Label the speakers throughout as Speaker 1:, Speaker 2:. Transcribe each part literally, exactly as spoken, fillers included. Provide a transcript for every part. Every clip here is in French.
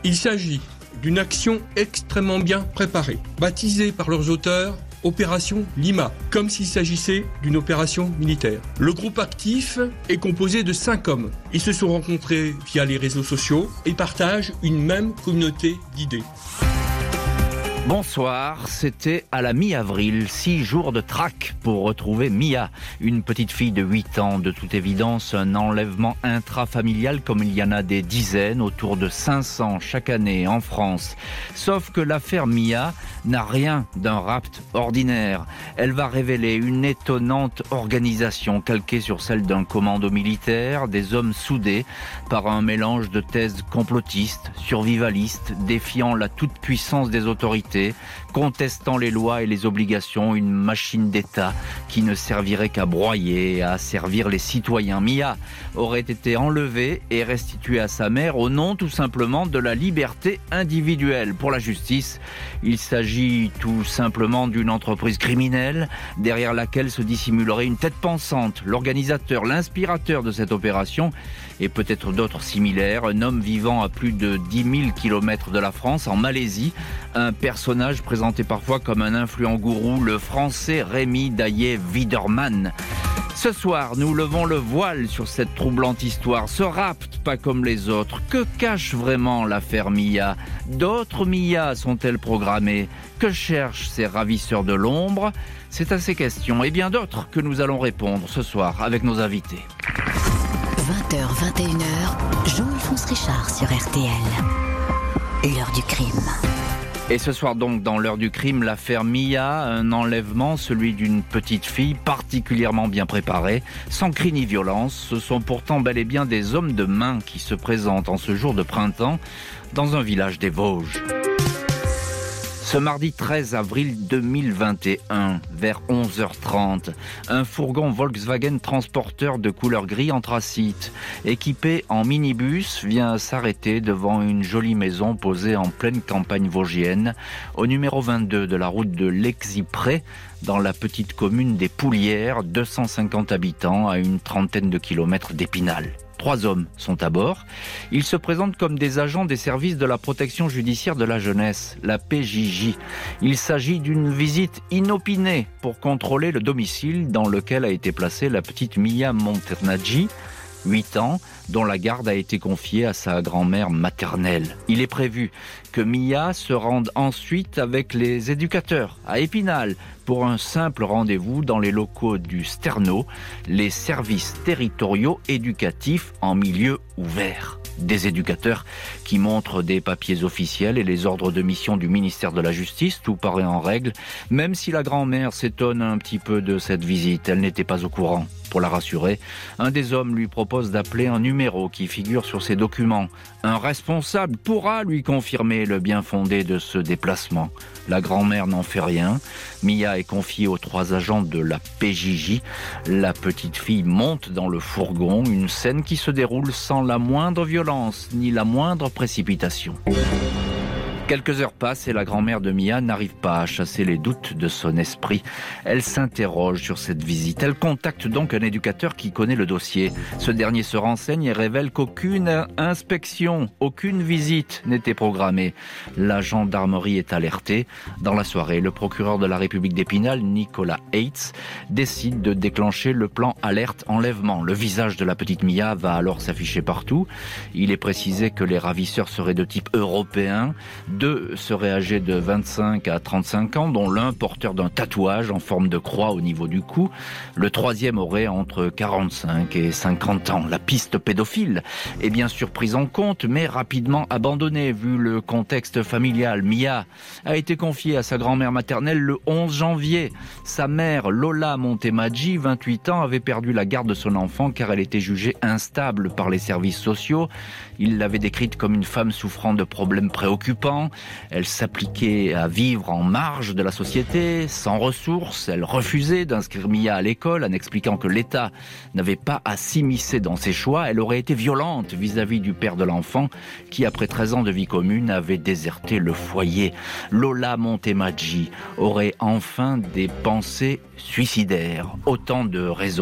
Speaker 1: Il s'agit d'une action extrêmement bien préparée, baptisée par leurs auteurs Opération Lima, comme s'il s'agissait d'une opération militaire. Le groupe actif est composé de cinq hommes. Ils se sont rencontrés via les réseaux sociaux et partagent une même communauté d'idées.
Speaker 2: Bonsoir, c'était à la mi-avril, six jours de traque pour retrouver Mia, une petite fille de huit ans, de toute évidence un enlèvement intrafamilial comme il y en a des dizaines, autour de cinq cents chaque année en France. Sauf que l'affaire Mia n'a rien d'un rapt ordinaire. Elle va révéler une étonnante organisation calquée sur celle d'un commando militaire, des hommes soudés par un mélange de thèses complotistes, survivalistes, défiant la toute-puissance des autorités, contestant les lois et les obligations, une machine d'État qui ne servirait qu'à broyer et à servir les citoyens. Mia aurait été enlevée et restituée à sa mère au nom tout simplement de la liberté individuelle. Pour la justice, il s'agit tout simplement d'une entreprise criminelle derrière laquelle se dissimulerait une tête pensante. L'organisateur, l'inspirateur de cette opération et peut-être d'autres similaires, un homme vivant à plus de dix mille kilomètres de la France, en Malaisie, un personnage présenté parfois comme un influent gourou, le français Rémi Daillé-Widerman. Ce soir, nous levons le voile sur cette troublante histoire. Ce rapt, pas comme les autres. Que cache vraiment l'affaire Mia ? D'autres Mia sont-elles programmées ? Que cherchent ces ravisseurs de l'ombre ? C'est à ces questions et bien d'autres que nous allons répondre ce soir avec nos invités.
Speaker 3: vingt heures, vingt et une heures, Jean-Alphonse Richard sur R T L. L'heure du crime.
Speaker 2: Et ce soir donc, dans l'heure du crime, l'affaire Mia, un enlèvement, celui d'une petite fille particulièrement bien préparée, sans cri ni violence. Ce sont pourtant bel et bien des hommes de main qui se présentent en ce jour de printemps dans un village des Vosges. Ce mardi treize avril deux mille vingt et un, vers onze heures trente, un fourgon Volkswagen transporteur de couleur gris anthracite, équipé en minibus, vient s'arrêter devant une jolie maison posée en pleine campagne vosgienne, au numéro vingt-deux de la route de Lexipré, dans la petite commune des Poulières, deux cent cinquante habitants, à une trentaine de kilomètres d'Épinal. Trois hommes sont à bord. Ils se présentent comme des agents des services de la protection judiciaire de la jeunesse, la P J J. Il s'agit d'une visite inopinée pour contrôler le domicile dans lequel a été placée la petite Mia Monternaggi, huit ans, dont la garde a été confiée à sa grand-mère maternelle. Il est prévu que Mia se rende ensuite avec les éducateurs à Épinal pour un simple rendez-vous dans les locaux du Sterno, les services territoriaux éducatifs en milieu ouvert. Des éducateurs qui montrent des papiers officiels et les ordres de mission du ministère de la Justice, tout paraît en règle, même si la grand-mère s'étonne un petit peu de cette visite, elle n'était pas au courant. Pour la rassurer, un des hommes lui propose d'appeler un numéro qui figure sur ses documents. Un responsable pourra lui confirmer le bien fondé de ce déplacement. La grand-mère n'en fait rien. Mia est confiée aux trois agents de la P J J. La petite fille monte dans le fourgon, une scène qui se déroule sans la moindre violence ni la moindre précipitation. Quelques heures passent et la grand-mère de Mia n'arrive pas à chasser les doutes de son esprit. Elle s'interroge sur cette visite. Elle contacte donc un éducateur qui connaît le dossier. Ce dernier se renseigne et révèle qu'aucune inspection, aucune visite n'était programmée. La gendarmerie est alertée. Dans la soirée, le procureur de la République d'Épinal, Nicolas Heitz, décide de déclencher le plan alerte enlèvement. Le visage de la petite Mia va alors s'afficher partout. Il est précisé que les ravisseurs seraient de type européen. Deux seraient âgés de vingt-cinq à trente-cinq ans, dont l'un porteur d'un tatouage en forme de croix au niveau du cou. Le troisième aurait entre quarante-cinq et cinquante ans. La piste pédophile est bien sûr prise en compte, mais rapidement abandonnée vu le contexte familial. Mia a été confiée à sa grand-mère maternelle le onze janvier. Sa mère, Lola Montemaggi, vingt-huit ans, avait perdu la garde de son enfant car elle était jugée instable par les services sociaux. Il l'avait décrite comme une femme souffrant de problèmes préoccupants. Elle s'appliquait à vivre en marge de la société, sans ressources. Elle refusait d'inscrire Mia à l'école en expliquant que l'État n'avait pas à s'immiscer dans ses choix. Elle aurait été violente vis-à-vis du père de l'enfant qui, après treize ans de vie commune, avait déserté le foyer. Lola Montemaggi aurait enfin des pensées suicidaires. Autant de raisons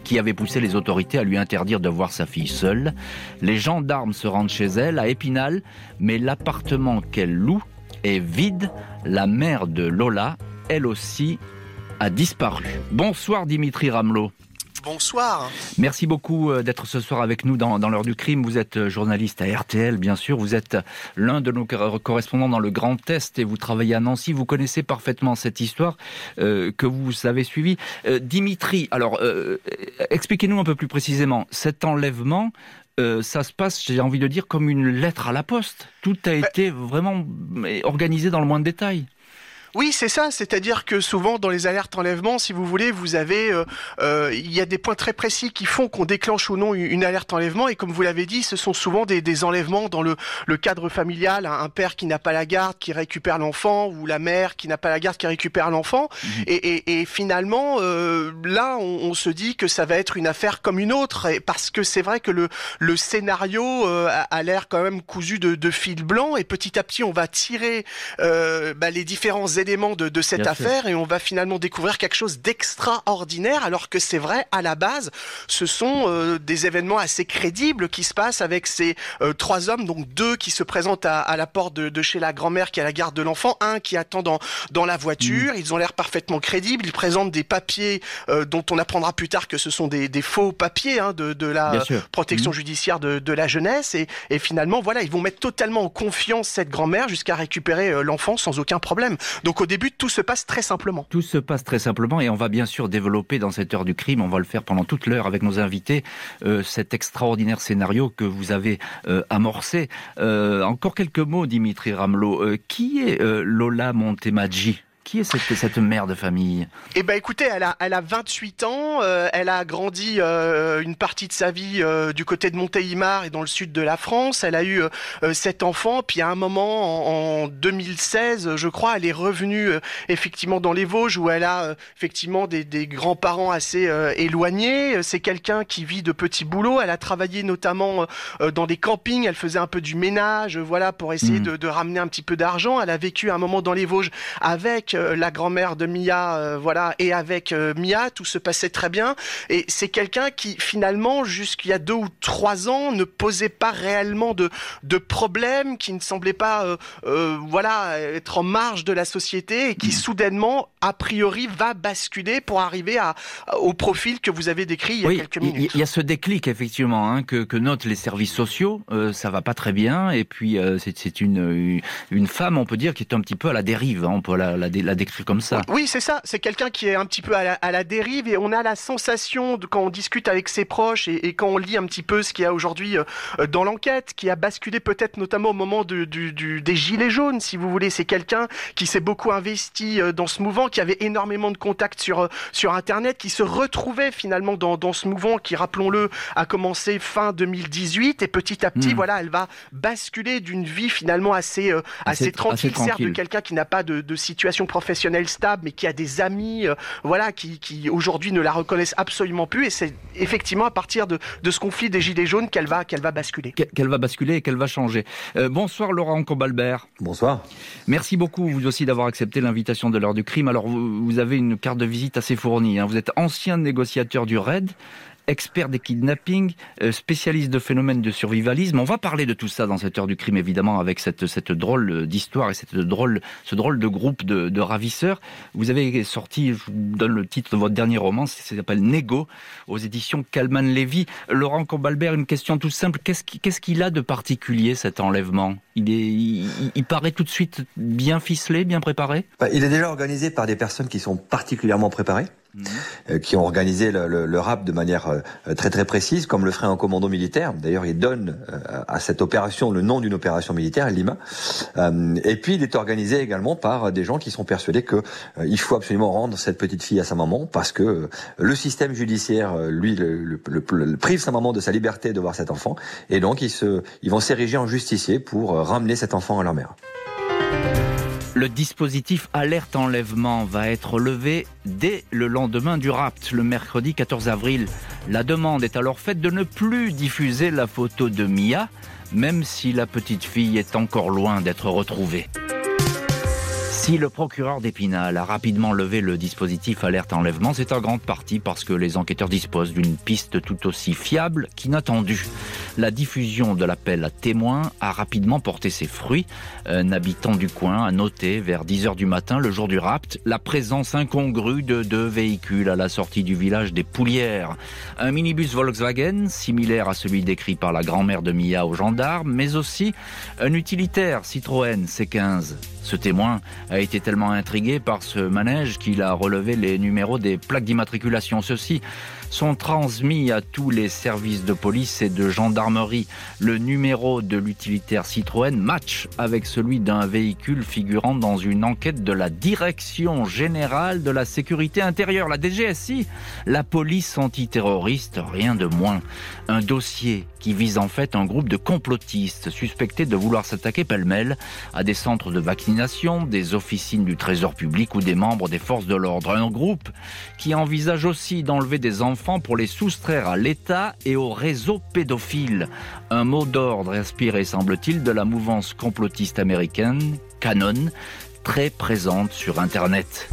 Speaker 2: qui avait poussé les autorités à lui interdire de voir sa fille seule. Les gendarmes se rendent chez elle, à Épinal, mais l'appartement qu'elle loue est vide. La mère de Lola, elle aussi, a disparu. Bonsoir Dimitri Ramelot.
Speaker 4: Bonsoir.
Speaker 2: Merci beaucoup d'être ce soir avec nous dans, dans l'heure du crime. Vous êtes journaliste à R T L, bien sûr. Vous êtes l'un de nos correspondants dans le Grand Est et vous travaillez à Nancy. Vous connaissez parfaitement cette histoire euh, que vous avez suivie. Euh, Dimitri, alors, euh, expliquez-nous un peu plus précisément. Cet enlèvement, euh, ça se passe, j'ai envie de dire, comme une lettre à la poste. Tout a été vraiment organisé dans le moindre détail.
Speaker 4: Oui, c'est ça. C'est-à-dire que souvent, dans les alertes enlèvement, si vous voulez, vous avez, euh, euh, il y a des points très précis qui font qu'on déclenche ou non une alerte enlèvement. Et comme vous l'avez dit, ce sont souvent des, des enlèvements dans le, le cadre familial. Un père qui n'a pas la garde, qui récupère l'enfant, ou la mère qui n'a pas la garde, qui récupère l'enfant. Mmh. Et, et, et finalement, euh, là, on, on se dit que ça va être une affaire comme une autre, et parce que c'est vrai que le, le scénario euh, a, a l'air quand même cousu de, de fil blanc. Et petit à petit, on va tirer euh, bah, les différents éléments de, de cette Bien affaire sûr. Et on va finalement découvrir quelque chose d'extraordinaire, alors que c'est vrai, à la base, ce sont euh, des événements assez crédibles qui se passent avec ces euh, trois hommes, donc deux qui se présentent à, à la porte de, de chez la grand-mère qui a la garde de l'enfant, un qui attend dans, dans la voiture. Mmh. Ils ont l'air parfaitement crédibles, ils présentent des papiers euh, dont on apprendra plus tard que ce sont des, des faux papiers hein, de, de la euh, protection mmh. judiciaire de, de la jeunesse, et, et finalement, voilà, ils vont mettre totalement en confiance cette grand-mère jusqu'à récupérer euh, l'enfant sans aucun problème. Donc au début, tout se passe très simplement.
Speaker 2: Tout se passe très simplement et on va bien sûr développer dans cette heure du crime, on va le faire pendant toute l'heure avec nos invités, euh, cet extraordinaire scénario que vous avez euh, amorcé. Euh, encore quelques mots, Dimitri Ramelot. Euh, qui est euh, Lola Montemaggi ? Qui est cette, cette mère de famille ?
Speaker 4: Eh ben, écoutez, elle a, elle a vingt-huit ans. Euh, elle a grandi euh, une partie de sa vie euh, du côté de Montélimar et dans le sud de la France. Elle a eu euh, sept enfants. Puis à un moment, en, en deux mille seize, je crois, elle est revenue euh, effectivement dans les Vosges où elle a euh, effectivement des, des grands-parents assez euh, éloignés. C'est quelqu'un qui vit de petits boulots. Elle a travaillé notamment euh, dans des campings. Elle faisait un peu du ménage, voilà, pour essayer mmh. de, de ramener un petit peu d'argent. Elle a vécu un moment dans les Vosges avec la grand-mère de Mia, euh, voilà, et avec euh, Mia, tout se passait très bien. Et c'est quelqu'un qui, finalement, jusqu'il y a deux ou trois ans, ne posait pas réellement de, de problème, qui ne semblait pas, euh, euh, voilà, être en marge de la société et qui, mmh. soudainement, a priori, va basculer pour arriver à, au profil que vous avez décrit il y a
Speaker 2: oui,
Speaker 4: quelques minutes.
Speaker 2: Il y a ce déclic, effectivement, hein, que, que notent les services sociaux. Euh, ça va pas très bien. Et puis, euh, c'est, c'est une, une femme, on peut dire, qui est un petit peu à la dérive. Hein, on peut la, la la décrire comme ça.
Speaker 4: Oui, c'est ça. C'est quelqu'un qui est un petit peu à la, à la dérive et on a la sensation, de, quand on discute avec ses proches et, et quand on lit un petit peu ce qu'il y a aujourd'hui euh, dans l'enquête, qui a basculé peut-être notamment au moment de, du, du, des gilets jaunes, si vous voulez. C'est quelqu'un qui s'est beaucoup investi euh, dans ce mouvement, qui avait énormément de contacts sur, euh, sur Internet, qui se retrouvait finalement dans, dans ce mouvement qui, rappelons-le, a commencé fin deux mille dix-huit et petit à petit, mmh. voilà, elle va basculer d'une vie finalement assez, euh, assez, assez tranquille, assez tranquille. Certes, de quelqu'un qui n'a pas de, de situation professionnelle stable, mais qui a des amis, euh, voilà, qui, qui aujourd'hui ne la reconnaissent absolument plus. Et c'est effectivement à partir de, de ce conflit des Gilets jaunes qu'elle va, qu'elle va basculer.
Speaker 2: Qu'elle va basculer et qu'elle va changer. Euh, bonsoir Laurent Combalbert.
Speaker 5: Bonsoir.
Speaker 2: Merci beaucoup, vous aussi, d'avoir accepté l'invitation de l'heure du crime. Alors, vous, vous avez une carte de visite assez fournie. Hein. Vous êtes ancien négociateur du R A I D, expert des kidnappings, euh, spécialiste de phénomènes de survivalisme. On va parler de tout ça dans cette heure du crime, évidemment, avec cette, cette drôle d'histoire et cette drôle, ce drôle de groupe de, de ravisseurs. Vous avez sorti, je vous donne le titre de votre dernier roman, ça s'appelle Négo, aux éditions Calman Lévy. Laurent Combalbert, une question toute simple. Qu'est-ce, qui, qu'est-ce qu'il a de particulier, cet enlèvement ? Il, est, il, il paraît tout de suite bien ficelé, bien préparé ?
Speaker 5: Il est déjà organisé par des personnes qui sont particulièrement préparées. Mmh. Euh, qui ont organisé le, le, le rap de manière euh, très très précise, comme le ferait un commando militaire. D'ailleurs, il donne euh, à cette opération le nom d'une opération militaire, Lima. Euh, et puis, il est organisé également par des gens qui sont persuadés que euh, il faut absolument rendre cette petite fille à sa maman, parce que euh, le système judiciaire, euh, lui, le, le, le, le prive sa maman de sa liberté de voir cet enfant, et donc ils se, ils vont s'ériger en justiciers pour euh, ramener cet enfant à leur mère.
Speaker 2: Le dispositif alerte enlèvement va être levé dès le lendemain du rapt, le mercredi quatorze avril. La demande est alors faite de ne plus diffuser la photo de Mia, même si la petite fille est encore loin d'être retrouvée. Si le procureur d'Épinal a rapidement levé le dispositif alerte enlèvement, c'est en grande partie parce que les enquêteurs disposent d'une piste tout aussi fiable qu'inattendue. La diffusion de l'appel à témoins a rapidement porté ses fruits. Un habitant du coin a noté vers dix heures du matin, le jour du rapt, la présence incongrue de deux véhicules à la sortie du village des Poulières. Un minibus Volkswagen, similaire à celui décrit par la grand-mère de Mia aux gendarmes, mais aussi un utilitaire Citroën C quinze. Ce témoin a été tellement intrigué par ce manège qu'il a relevé les numéros des plaques d'immatriculation. Ceux-ci sont transmis à tous les services de police et de gendarmerie. Le numéro de l'utilitaire Citroën match avec celui d'un véhicule figurant dans une enquête de la Direction Générale de la Sécurité Intérieure, la D G S I, la police antiterroriste, rien de moins. Un dossier qui vise en fait un groupe de complotistes suspectés de vouloir s'attaquer pêle-mêle à des centres de vaccination, des officines du Trésor public ou des membres des forces de l'ordre. Un groupe qui envisage aussi d'enlever des enfants pour les soustraire à l'État et au réseau pédophile. Un mot d'ordre inspiré, semble-t-il, de la mouvance complotiste américaine, Canon, très présente sur Internet.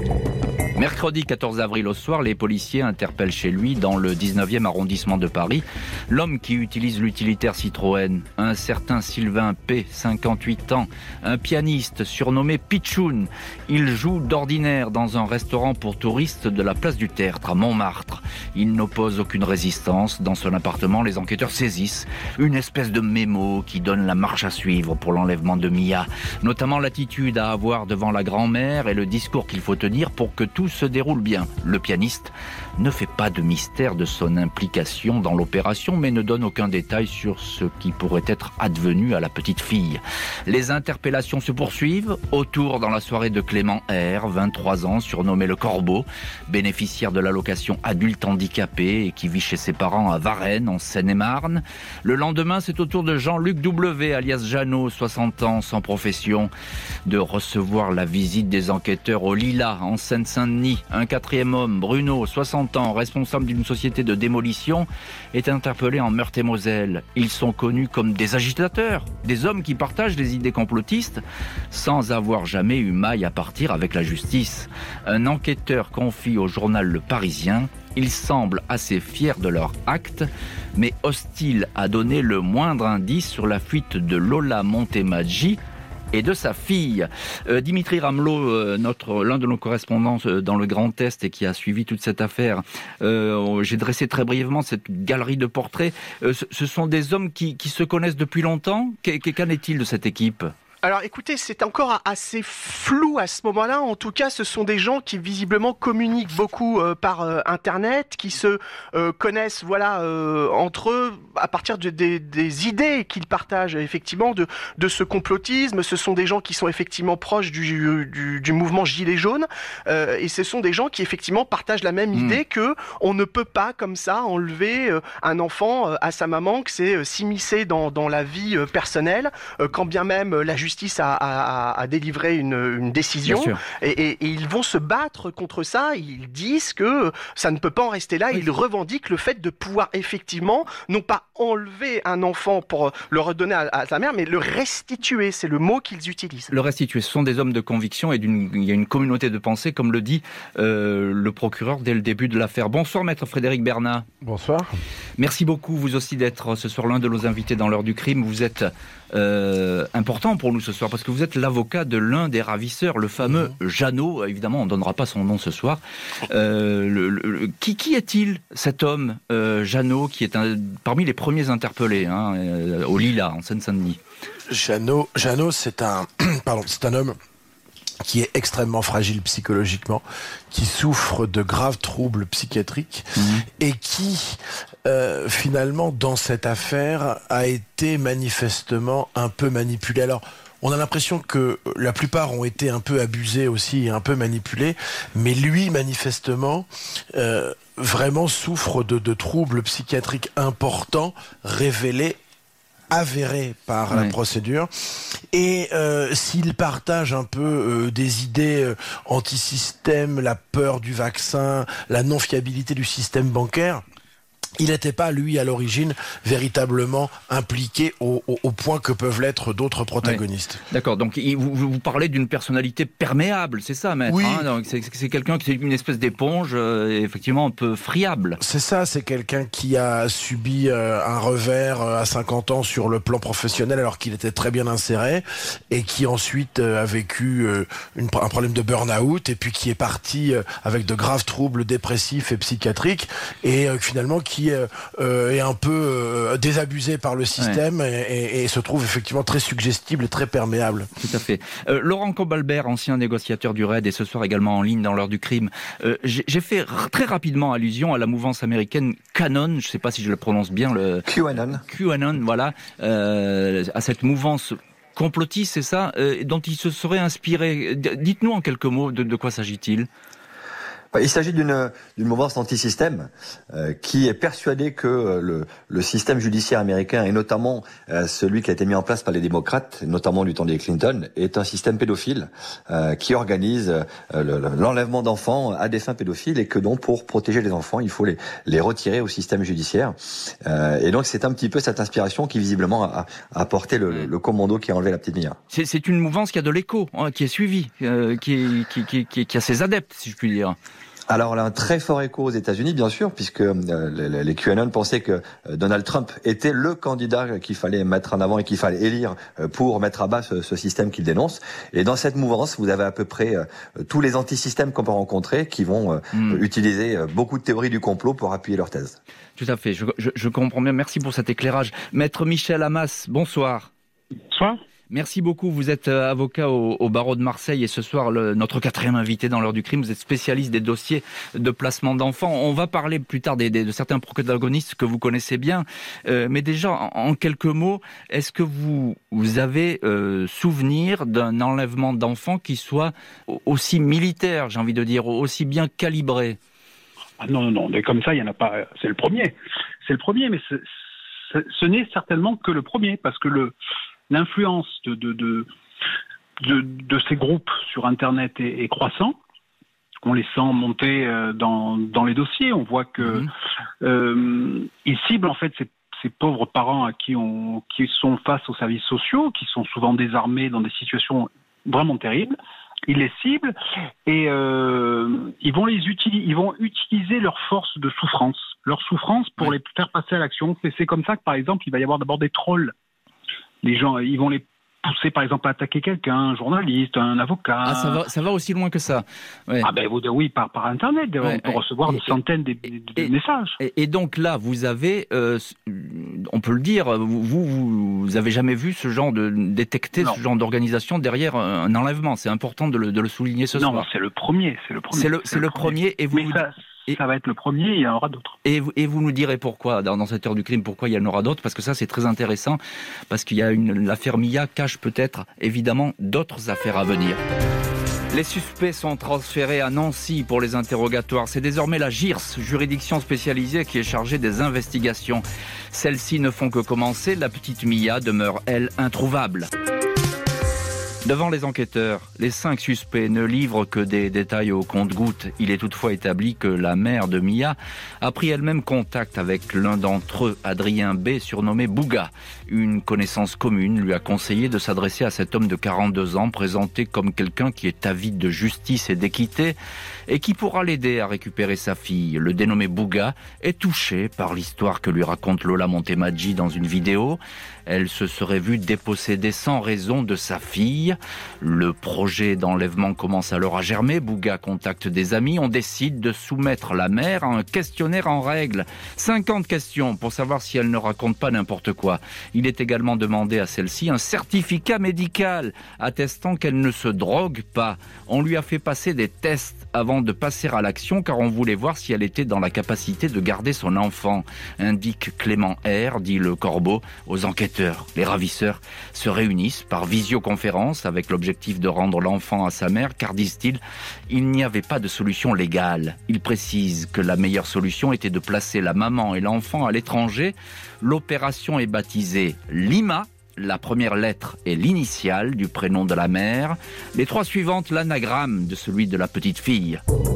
Speaker 2: Mercredi quatorze avril au soir, les policiers interpellent chez lui, dans le dix-neuvième arrondissement de Paris, l'homme qui utilise l'utilitaire Citroën, un certain Sylvain P, cinquante-huit ans, un pianiste surnommé Pichoun. Il joue d'ordinaire dans un restaurant pour touristes de la place du Tertre, à Montmartre. Il n'oppose aucune résistance. Dans son appartement, les enquêteurs saisissent une espèce de mémo qui donne la marche à suivre pour l'enlèvement de Mia, notamment l'attitude à avoir devant la grand-mère et le discours qu'il faut tenir pour que tout se déroule bien. Le pianiste ne fait pas de mystère de son implication dans l'opération, mais ne donne aucun détail sur ce qui pourrait être advenu à la petite fille. Les interpellations se poursuivent. Autour dans la soirée de Clément R, vingt-trois ans, surnommé le Corbeau, bénéficiaire de l'allocation adulte handicapé et qui vit chez ses parents à Varennes, en Seine-et-Marne. Le lendemain, c'est au tour de Jean-Luc W, alias Jeannot, soixante ans, sans profession, de recevoir la visite des enquêteurs au Lilas, en Seine-Saint-Denis. Un quatrième homme, Bruno, soixante ans, responsable d'une société de démolition, est interpellé en Meurthe-et-Moselle. Ils sont connus comme des agitateurs, des hommes qui partagent les idées complotistes sans avoir jamais eu maille à partir avec la justice. Un enquêteur confie au journal Le Parisien: ils semblent assez fiers de leur acte, mais hostiles à donner le moindre indice sur la fuite de Lola Montemaggi et de sa fille. Euh, Dimitri Ramelot, euh, notre, l'un de nos correspondants euh, dans le Grand Est et qui a suivi toute cette affaire, euh, j'ai dressé très brièvement cette galerie de portraits. Euh, ce, ce sont des hommes qui, qui se connaissent depuis longtemps. Qu'en est-il de cette équipe ?
Speaker 4: Alors écoutez, c'est encore assez flou à ce moment-là. En tout cas, ce sont des gens qui visiblement communiquent beaucoup euh, par euh, Internet, qui se euh, connaissent, voilà, euh, entre eux à partir de, des, des idées qu'ils partagent effectivement de, de ce complotisme. Ce sont des gens qui sont effectivement proches du, du, du mouvement Gilets jaunes, euh, et ce sont des gens qui effectivement partagent la même mmh. idée que on ne peut pas comme ça enlever euh, un enfant euh, à sa maman, que c'est euh, s'immiscer dans, dans la vie euh, personnelle, euh, quand bien même euh, la justice justice a, a, a délivré une, une décision et, et, et ils vont se battre contre ça. Ils disent que ça ne peut pas en rester là. Oui. Ils revendiquent le fait de pouvoir effectivement non pas enlever un enfant pour le redonner à, à sa mère, mais le restituer. C'est le mot qu'ils utilisent.
Speaker 2: Le restituer. Ce sont des hommes de conviction et d'une, il y a une communauté de pensée, comme le dit euh, le procureur dès le début de l'affaire. Bonsoir, maître Frédéric Bernat.
Speaker 6: Bonsoir.
Speaker 2: Merci beaucoup, vous aussi, d'être ce soir l'un de nos invités dans l'heure du crime. Vous êtes euh, important pour nous ce soir, parce que vous êtes l'avocat de l'un des ravisseurs, le fameux mmh. Jeannot. Évidemment, on ne donnera pas son nom ce soir. Euh, le, le, qui, qui est-il, cet homme, euh, Jeannot, qui est un, parmi les premiers interpellés hein, euh, au Lilas, en Seine-Saint-Denis?
Speaker 6: Jeannot, Jeannot c'est un, pardon, c'est un homme qui est extrêmement fragile psychologiquement, qui souffre de graves troubles psychiatriques mmh. et qui, euh, finalement, dans cette affaire, a été manifestement un peu manipulé. Alors, on a l'impression que la plupart ont été un peu abusés aussi et un peu manipulés, mais lui, manifestement, euh, vraiment souffre de, de troubles psychiatriques importants révélés, avéré par ouais. la procédure, et euh, s'il partage un peu euh, des idées euh, anti-système, la peur du vaccin, la non-fiabilité du système bancaire, il n'était pas, lui, à l'origine, véritablement impliqué au, au, au point que peuvent l'être d'autres protagonistes.
Speaker 2: Oui. D'accord, donc il, vous, vous parlez d'une personnalité perméable, c'est ça, maître,
Speaker 6: oui.
Speaker 2: hein, donc c'est, c'est quelqu'un qui est une espèce d'éponge, euh, effectivement un peu friable.
Speaker 6: C'est ça, c'est quelqu'un qui a subi euh, un revers euh, à cinquante ans sur le plan professionnel alors qu'il était très bien inséré, et qui ensuite euh, a vécu euh, une, un problème de burn-out, et puis qui est parti euh, avec de graves troubles dépressifs et psychiatriques, et euh, finalement qui Euh, est un peu euh, désabusé par le système, ouais. et, et, et se trouve effectivement très suggestible et très perméable.
Speaker 2: Tout à fait. Euh, Laurent Cobalbert, ancien négociateur du R A I D, et ce soir également en ligne dans l'heure du crime. Euh, j'ai, j'ai fait r- très rapidement allusion à la mouvance américaine Qanon, je ne sais pas si je le prononce bien. Le...
Speaker 5: QAnon.
Speaker 2: QAnon, voilà. Euh, à cette mouvance complotiste, c'est ça, euh, dont il se serait inspiré. D- dites-nous en quelques mots de, de quoi s'agit-il ?
Speaker 5: Il s'agit d'une, d'une mouvance anti-système euh, qui est persuadée que euh, le, le système judiciaire américain, et notamment euh, celui qui a été mis en place par les démocrates, notamment du temps des Clinton, est un système pédophile euh, qui organise euh, le, l'enlèvement d'enfants à des fins pédophiles, et que donc pour protéger les enfants, il faut les, les retirer au système judiciaire. Euh, et donc c'est un petit peu cette inspiration qui visiblement a, a apporté le, le commando qui a enlevé la petite Mia.
Speaker 2: C'est, c'est une mouvance qui a de l'écho, hein, qui est suivie, euh, qui, qui, qui, qui, qui a ses adeptes, si je puis dire.
Speaker 5: Alors, elle a un très fort écho aux États-Unis, bien sûr, puisque euh, les, les QAnon pensaient que euh, Donald Trump était le candidat qu'il fallait mettre en avant et qu'il fallait élire euh, pour mettre à bas ce, ce système qu'il dénonce. Et dans cette mouvance, vous avez à peu près euh, tous les antisystèmes qu'on peut rencontrer qui vont euh, mmh. utiliser euh, beaucoup de théories du complot pour appuyer leur thèse.
Speaker 2: Tout à fait, je, je, je comprends bien. Merci pour cet éclairage. Maître Michel Amas, bonsoir.
Speaker 7: Bonsoir.
Speaker 2: Merci beaucoup. Vous êtes avocat au, au barreau de Marseille, et ce soir, le, notre quatrième invité dans l'heure du crime, vous êtes spécialiste des dossiers de placement d'enfants. On va parler plus tard des, des, de certains protagonistes que vous connaissez bien. Euh, mais déjà, en, en quelques mots, est-ce que vous, vous avez euh, souvenir d'un enlèvement d'enfants qui soit aussi militaire, j'ai envie de dire, aussi bien calibré ?
Speaker 7: Ah non, non, non, mais comme ça, il n'y en a pas. C'est le premier. C'est le premier, mais c'est, c'est, ce n'est certainement que le premier, parce que le... L'influence de, de, de, de, de ces groupes sur Internet est, est croissant. On les sent monter dans, dans les dossiers. On voit que mmh. euh, ils ciblent en fait ces, ces pauvres parents à qui, on, qui sont face aux services sociaux, qui sont souvent désarmés dans des situations vraiment terribles. Ils les ciblent et euh, ils vont les utiliser. Ils vont utiliser leur force de souffrance, leur souffrance pour ouais. les faire passer à l'action. C'est, c'est comme ça que, par exemple, il va y avoir d'abord des trolls. Les gens, ils vont les pousser, par exemple, à attaquer quelqu'un, un journaliste, un avocat.
Speaker 2: Ah, ça va, ça va aussi loin que ça. Ouais.
Speaker 7: Ah ben vous, oui, par, par Internet, ouais, on peut ouais. recevoir et, des centaines de, de, de
Speaker 2: et,
Speaker 7: messages.
Speaker 2: Et, et donc là, vous avez, euh, on peut le dire, vous, vous, vous avez jamais vu ce genre de détecter non. ce genre d'organisation derrière un enlèvement. C'est important de le, de le souligner ce
Speaker 7: non,
Speaker 2: soir.
Speaker 7: Non, c'est le premier, c'est le premier.
Speaker 2: C'est le, c'est c'est le, le premier. premier, et vous.
Speaker 7: Mais ça, Et, ça va être le premier, il y en aura d'autres.
Speaker 2: Et vous, et vous nous direz pourquoi, dans, dans cette heure du crime, pourquoi il y en aura d'autres, parce que ça c'est très intéressant, parce qu'il y a une, l'affaire Mia cache peut-être, évidemment, d'autres affaires à venir. Les suspects sont transférés à Nancy pour les interrogatoires. C'est désormais la J I R S, juridiction spécialisée, qui est chargée des investigations. Celles-ci ne font que commencer, la petite Mia demeure, elle, introuvable. Devant les enquêteurs, les cinq suspects ne livrent que des détails au compte-gouttes. Il est toutefois établi que la mère de Mia a pris elle-même contact avec l'un d'entre eux, Adrien B, surnommé Bouga. Une connaissance commune lui a conseillé de s'adresser à cet homme de quarante-deux ans, présenté comme quelqu'un qui est avide de justice et d'équité, et qui pourra l'aider à récupérer sa fille. Le dénommé Bouga est touché par l'histoire que lui raconte Lola Montemaggi dans une vidéo. Elle se serait vue déposséder sans raison de sa fille. Le projet d'enlèvement commence alors à germer. Bouga contacte des amis. On décide de soumettre la mère à un questionnaire en règle. cinquante questions pour savoir si elle ne raconte pas n'importe quoi. Il est également demandé à celle-ci un certificat médical attestant qu'elle ne se drogue pas. On lui a fait passer des tests avant de passer à l'action, car on voulait voir si elle était dans la capacité de garder son enfant, indique Clément R, dit le Corbeau, aux enquêteurs. Les ravisseurs se réunissent par visioconférence avec l'objectif de rendre l'enfant à sa mère, car, disent-ils, il n'y avait pas de solution légale. Ils précisent que la meilleure solution était de placer la maman et l'enfant à l'étranger. L'opération est baptisée Lima. La première lettre est l'initiale du prénom de la mère. Les trois suivantes, l'anagramme de celui de la petite fille.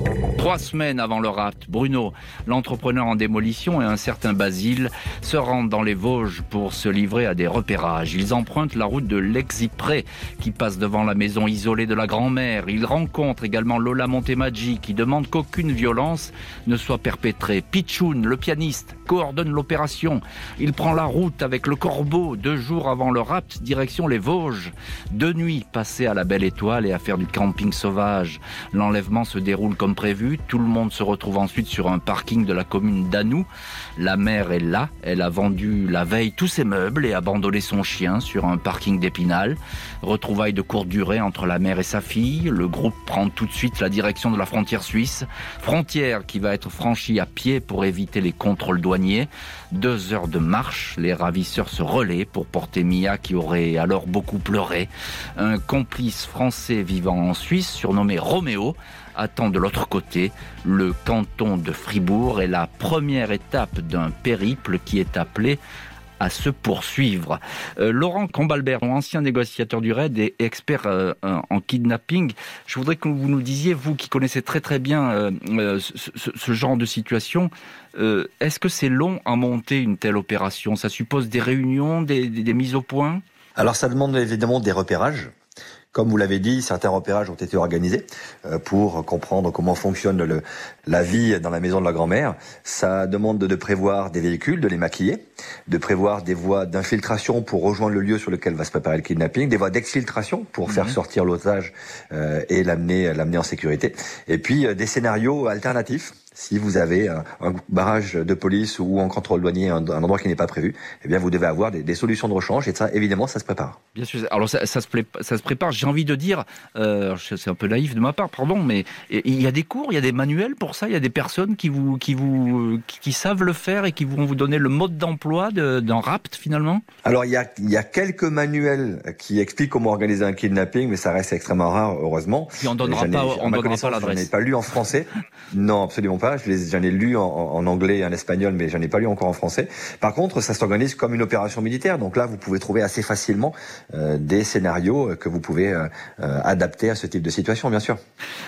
Speaker 2: Trois semaines avant le rapt, Bruno, l'entrepreneur en démolition, et un certain Basile se rendent dans les Vosges pour se livrer à des repérages. Ils empruntent la route de l'Exipré qui passe devant la maison isolée de la grand-mère. Ils rencontrent également Lola Montemaggi qui demande qu'aucune violence ne soit perpétrée. Pichoun, le pianiste, coordonne l'opération. Il prend la route avec le Corbeau deux jours avant le rapt, direction les Vosges. Deux nuits passées à la Belle Étoile et à faire du camping sauvage. L'enlèvement se déroule comme prévu. Tout le monde se retrouve ensuite sur un parking de la commune d'Anou. La mère est là. Elle a vendu la veille tous ses meubles et abandonné son chien sur un parking d'Épinal. Retrouvailles de courte durée entre la mère et sa fille. Le groupe prend tout de suite la direction de la frontière suisse. Frontière qui va être franchie à pied pour éviter les contrôles douaniers. Deux heures de marche. Les ravisseurs se relaient pour porter Mia qui aurait alors beaucoup pleuré. Un complice français vivant en Suisse, surnommé Roméo, attend de l'autre côté. Le canton de Fribourg est la première étape d'un périple qui est appelé à se poursuivre. Euh, Laurent Combalbert, ancien négociateur du raid et expert euh, en kidnapping, je voudrais que vous nous disiez, vous qui connaissez très très bien euh, euh, ce, ce, ce genre de situation, euh, est-ce que c'est long à monter une telle opération ? Ça suppose des réunions, des, des, des mises au point ?
Speaker 5: Alors ça demande évidemment des repérages. Comme vous l'avez dit, certains repérages ont été organisés pour comprendre comment fonctionne le, la vie dans la maison de la grand-mère. Ça demande de, de prévoir des véhicules, de les maquiller, de prévoir des voies d'infiltration pour rejoindre le lieu sur lequel va se préparer le kidnapping, des voies d'exfiltration pour mmh. faire sortir l'otage euh, et l'amener, l'amener en sécurité, et puis euh, des scénarios alternatifs. Si vous avez un, un barrage de police ou un contrôle douanier, un, un endroit qui n'est pas prévu, eh bien vous devez avoir des, des solutions de rechange, et ça, évidemment, ça se prépare.
Speaker 2: Bien sûr. Alors ça, ça, se, pré- ça se prépare. J'ai envie de dire, euh, c'est un peu naïf de ma part, pardon, mais il y a des cours, il y a des manuels pour ça. Il y a des personnes qui vous, qui vous, qui, qui savent le faire et qui vont vous donner le mode d'emploi de, d'un rapt finalement.
Speaker 5: Alors il y a, il y a quelques manuels qui expliquent comment organiser un kidnapping, mais ça reste extrêmement rare, heureusement.
Speaker 2: Puis on donnera pas, on donnera pas l'adresse.
Speaker 5: Je n'ai pas lu en français. Non, absolument pas. Je les, j'en ai lu en, en anglais et en espagnol, mais j'en ai pas lu encore en français. Par contre, ça s'organise comme une opération militaire. Donc là, vous pouvez trouver assez facilement euh, des scénarios que vous pouvez euh, euh, adapter à ce type de situation, bien sûr.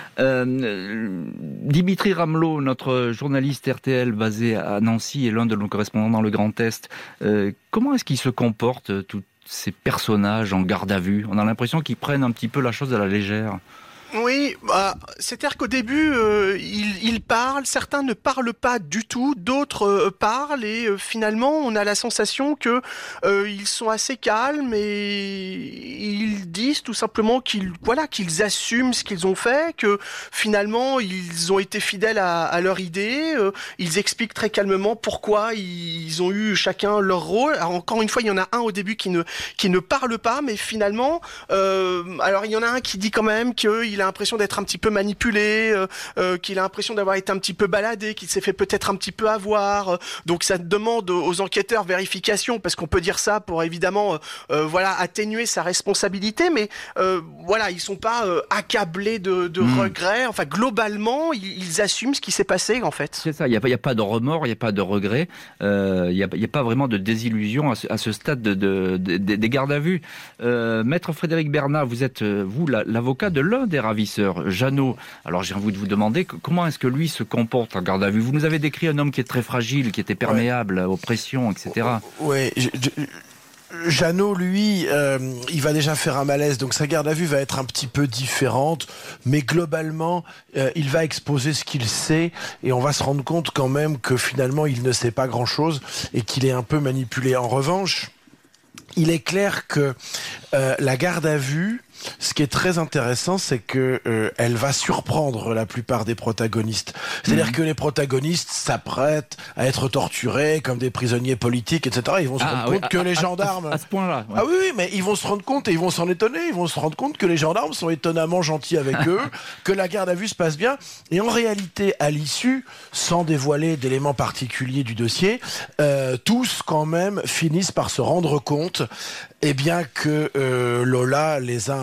Speaker 2: Euh, Dimitri Ramelot, notre journaliste R T L basé à Nancy et l'un de nos correspondants dans le Grand Est, euh, comment est-ce qu'il se comporte, tous ces personnages en garde à vue ? On a l'impression qu'ils prennent un petit peu la chose à la légère.
Speaker 4: Oui, bah, c'est-à-dire qu'au début, euh, ils, ils parlent, certains ne parlent pas du tout, d'autres euh, parlent, et euh, finalement, on a la sensation que euh, ils sont assez calmes et ils disent tout simplement qu'ils, voilà, qu'ils assument ce qu'ils ont fait, que finalement, ils ont été fidèles à, à leur idée. Euh, ils expliquent très calmement pourquoi ils ont eu chacun leur rôle. Alors encore une fois, il y en a un au début qui ne qui ne parle pas, mais finalement, euh, alors il y en a un qui dit quand même qu'il a l'impression d'être un petit peu manipulé, euh, euh, qu'il a l'impression d'avoir été un petit peu baladé, qu'il s'est fait peut-être un petit peu avoir. Euh, donc ça demande aux enquêteurs vérification, parce qu'on peut dire ça pour évidemment euh, euh, voilà, atténuer sa responsabilité, mais euh, voilà, ils sont pas euh, accablés de, de mmh. regrets. Enfin, globalement, ils, ils assument ce qui s'est passé, en fait.
Speaker 2: C'est ça, il n'y a, a pas de remords, il n'y a pas de regrets, euh, il n'y a, a pas vraiment de désillusion à ce, à ce stade de, de, de, de, des gardes à vue. Euh, Maître Frédéric Bernat, vous êtes, vous, la, l'avocat de l'un des ravisseurs, Jeannot. Alors j'ai envie de vous demander comment est-ce que lui se comporte en garde à vue. Vous nous avez décrit un homme qui est très fragile, qui était perméable ouais. aux pressions, et cetera.
Speaker 6: Oui, je, je... Jeannot, lui, euh, il va déjà faire un malaise, donc sa garde à vue va être un petit peu différente, mais globalement, euh, il va exposer ce qu'il sait, et on va se rendre compte quand même que finalement, il ne sait pas grand-chose, et qu'il est un peu manipulé. En revanche, il est clair que euh, la garde à vue, ce qui est très intéressant, c'est que euh, elle va surprendre la plupart des protagonistes. C'est-à-dire mmh. que les protagonistes s'apprêtent à être torturés comme des prisonniers politiques, et cetera. Ils vont se ah, rendre oui, compte à, que à, les gendarmes...
Speaker 2: À, à ce point-là. Ouais.
Speaker 6: Ah oui, oui, mais ils vont se rendre compte et ils vont s'en étonner. Ils vont se rendre compte que les gendarmes sont étonnamment gentils avec eux, que la garde à vue se passe bien. Et en réalité, à l'issue, sans dévoiler d'éléments particuliers du dossier, euh, tous quand même finissent par se rendre compte eh bien que euh, Lola les a un peu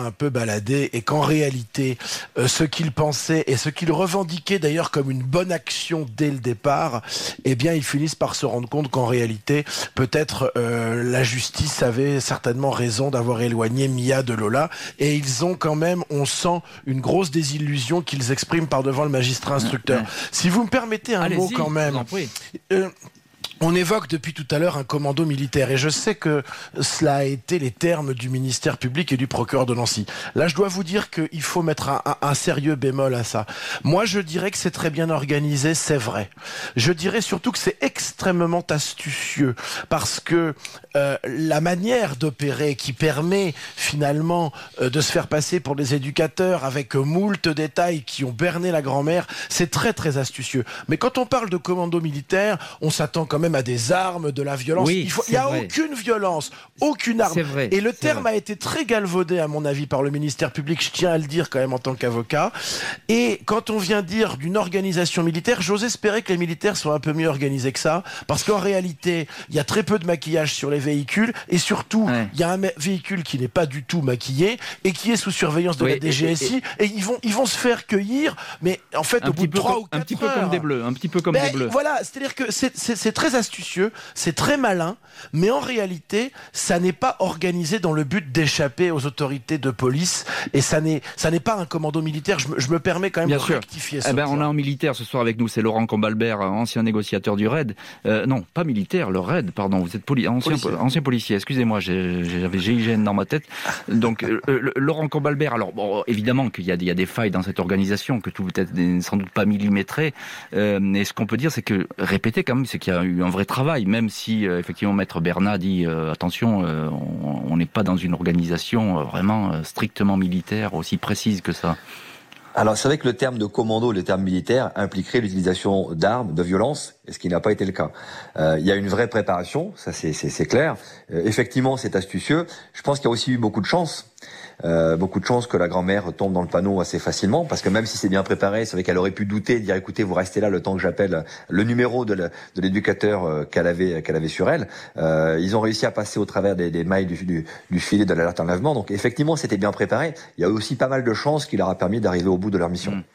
Speaker 6: balader et qu'en réalité, euh, ce qu'il pensait et ce qu'il revendiquait d'ailleurs comme une bonne action dès le départ, eh bien, ils finissent par se rendre compte qu'en réalité, peut-être euh, la justice avait certainement raison d'avoir éloigné Mia de Lola, et ils ont quand même, on sent une grosse désillusion qu'ils expriment par devant le magistrat instructeur. Ouais, ouais. Si vous me permettez un Allez-y, mot quand même, euh, on évoque depuis tout à l'heure un commando militaire, et je sais que cela a été les termes du ministère public et du procureur de Nancy. Là, je dois vous dire qu'il faut mettre un, un, un sérieux bémol à ça. Moi, je dirais que c'est très bien organisé, c'est vrai. Je dirais surtout que c'est extrêmement astucieux, parce que euh, la manière d'opérer qui permet finalement euh, de se faire passer pour des éducateurs avec moult détails qui ont berné la grand-mère, c'est très très astucieux. Mais quand on parle de commando militaire, on s'attend quand même à des armes, de la violence.
Speaker 2: Oui,
Speaker 6: il faut, il n'y a vrai. aucune violence, aucune arme.
Speaker 2: Vrai,
Speaker 6: et le terme vrai. a été très galvaudé, à mon avis, par le ministère public. Je tiens à le dire quand même en tant qu'avocat. Et quand on vient dire d'une organisation militaire, j'ose espérer que les militaires soient un peu mieux organisés que ça, parce qu'en réalité, il y a très peu de maquillage sur les véhicules, et surtout, ouais. il y a un véhicule qui n'est pas du tout maquillé et qui est sous surveillance de oui, la D G S I, et, et, et ils vont, ils vont se faire cueillir, mais en fait,
Speaker 2: un
Speaker 6: au bout de trois ou quatre
Speaker 2: heures. Un petit peu comme des bleus, un petit peu comme
Speaker 6: ben,
Speaker 2: des bleus.
Speaker 6: Voilà, c'est-à-dire que c'est, c'est, c'est très astucieux, c'est très malin, mais en réalité, ça n'est pas organisé dans le but d'échapper aux autorités de police, et ça n'est, ça n'est pas un commando militaire. Je me, je me permets quand même
Speaker 2: Bien
Speaker 6: de
Speaker 2: sûr.
Speaker 6: rectifier ça.
Speaker 2: Eh ben, on a un militaire ce soir avec nous, c'est Laurent Combalbert, ancien négociateur du R A I D. Euh, non, pas militaire, le R A I D, pardon, vous êtes poli- ancien, policier. ancien policier, excusez-moi, j'ai, j'avais G I G N dans ma tête. Donc, euh, le, Laurent Combalbert, alors bon, évidemment qu'il y a, il y a des failles dans cette organisation, que tout peut être sans doute pas millimétré, euh, et ce qu'on peut dire, c'est que, répéter quand même, c'est qu'il y a eu un vrai travail, même si euh, effectivement Maître Bernat dit euh, attention, euh, on n'est pas dans une organisation euh, vraiment euh, strictement militaire aussi précise que ça.
Speaker 5: Alors c'est vrai que le terme de commando, le terme militaire, impliquerait l'utilisation d'armes, de violence, ce qui n'a pas été le cas. Euh, il y a une vraie préparation, ça c'est, c'est, c'est clair. Euh, effectivement, c'est astucieux. Je pense qu'il y a aussi eu beaucoup de chance. Euh, beaucoup de chances que la grand-mère tombe dans le panneau assez facilement, parce que même si c'est bien préparé, c'est vrai qu'elle aurait pu douter, dire écoutez, vous restez là le temps que j'appelle le numéro de, la, de l'éducateur euh, qu'elle avait qu'elle avait sur elle. Euh, ils ont réussi à passer au travers des, des mailles du, du, du filet de l'alerte enlèvement, donc effectivement c'était bien préparé. Il y a eu aussi pas mal de chances qui leur a permis d'arriver au bout de leur mission. Mmh.